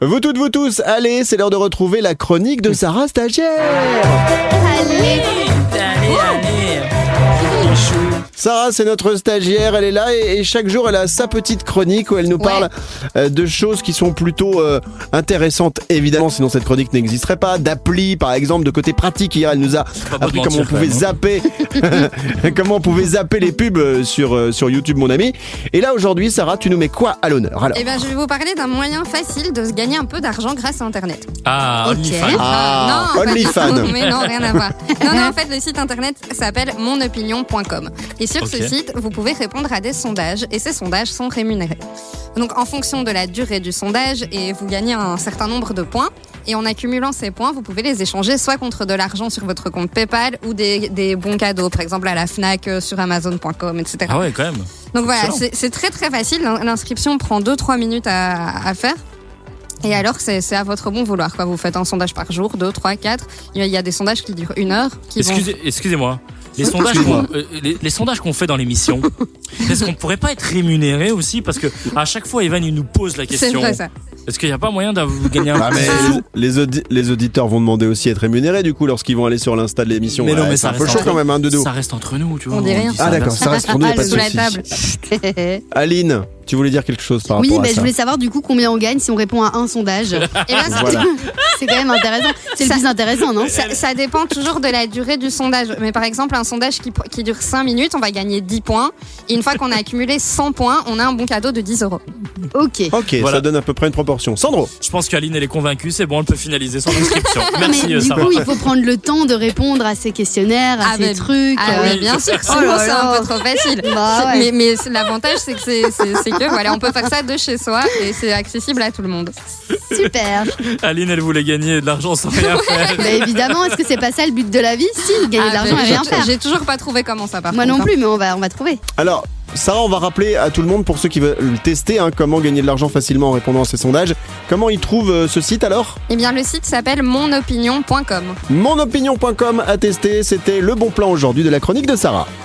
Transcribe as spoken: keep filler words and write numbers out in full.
Vous toutes, vous tous, allez, c'est l'heure de retrouver la chronique de Sarah Stagiaire. Allez, allez, allez. Sarah, c'est notre stagiaire, elle est là et, et chaque jour elle a sa petite chronique où elle nous parle ouais. euh, de choses qui sont plutôt euh, intéressantes, évidemment, sinon cette chronique n'existerait pas, d'appli par exemple, de côté pratique. Hier elle nous a appris comment on pouvait zapper comment on pouvait zapper les pubs sur, euh, sur YouTube, mon ami. Et là aujourd'hui, Sarah, tu nous mets quoi à l'honneur alors? Eh bien, je vais vous parler d'un moyen facile de se gagner un peu d'argent grâce à Internet. Ah, okay. OnlyFans. Ah, non, OnlyFans. Mais non, rien à voir. Non, non, en fait, le site internet s'appelle mon opinion point com. Et sur okay. ce site, vous pouvez répondre à des sondages et ces sondages sont rémunérés. Donc, en fonction de la durée du sondage, et vous gagnez un certain nombre de points. Et en accumulant ces points, vous pouvez les échanger soit contre de l'argent sur votre compte PayPal ou des, des bons cadeaux, par exemple à la Fnac, sur Amazon point com, et cetera. Ah ouais, quand même. Donc voilà, c'est, c'est très très facile. L'inscription prend deux trois minutes à, à faire. Et alors, c'est, c'est à votre bon vouloir, quoi. Vous faites un sondage par jour, deux, trois, quatre. Il y a des sondages qui durent une heure. Qui Excusez, vont... Excusez-moi. Les sondages, qu'on, euh, les, les sondages qu'on fait dans l'émission, est-ce qu'on pourrait pas être rémunéré aussi? Parce que à chaque fois, Evan, il nous pose la question. C'est vrai, ça. Est-ce qu'il n'y a pas moyen de gagner un ah, peu mais les, audi- les auditeurs vont demander aussi à être rémunérés du coup lorsqu'ils vont aller sur l'insta de l'émission. Mais non, ouais, mais c'est ça un peu reste chaud quand même, hein, Dodo. Ça reste entre nous, tu vois. On dit rien. Ah d'accord, ça reste entre nous, il n'y a pas de sous la souci. table. Aline, tu voulais dire quelque chose par oui, rapport bah, à ça? Oui, je voulais savoir du coup combien on gagne si on répond à un sondage. Et là, voilà. C'est quand même intéressant. C'est ça, le plus intéressant, non? ça, ça dépend toujours de la durée du sondage. Mais par exemple, un sondage qui, qui dure cinq minutes, on va gagner dix points. Et une fois qu'on a accumulé cent points, on a un bon cadeau de dix euros. Ok. Ok, voilà. Ça donne à peu près une proportion. Sandro? Je pense qu'Aline, elle est convaincue. C'est bon, elle peut finaliser son inscription. Merci, mais, Sarah. Du coup, il faut prendre le temps de répondre à ces questionnaires, à ah, ces mais, trucs. Ah euh... oui, bien sûr. Sinon, oh c'est un peu trop facile. Bah, ouais. mais, mais l'avantage, c'est que, c'est, c'est, c'est que voilà, on peut faire ça de chez soi et c'est accessible à tout le monde. Super. Aline, elle voulait gagner de l'argent sans rien faire. Mais évidemment, est-ce que c'est pas ça le but de la vie? Si, gagner ah, de l'argent et rien faire. J'ai toujours pas trouvé comment ça part. Moi non plus, mais on va, on va trouver. Alors, Sarah, on va rappeler à tout le monde, pour ceux qui veulent tester, hein, comment gagner de l'argent facilement en répondant à ces sondages. Comment ils trouvent euh, ce site alors? Eh bien, le site s'appelle mon opinion point com. mon opinion point com à tester, c'était le bon plan aujourd'hui de la chronique de Sarah.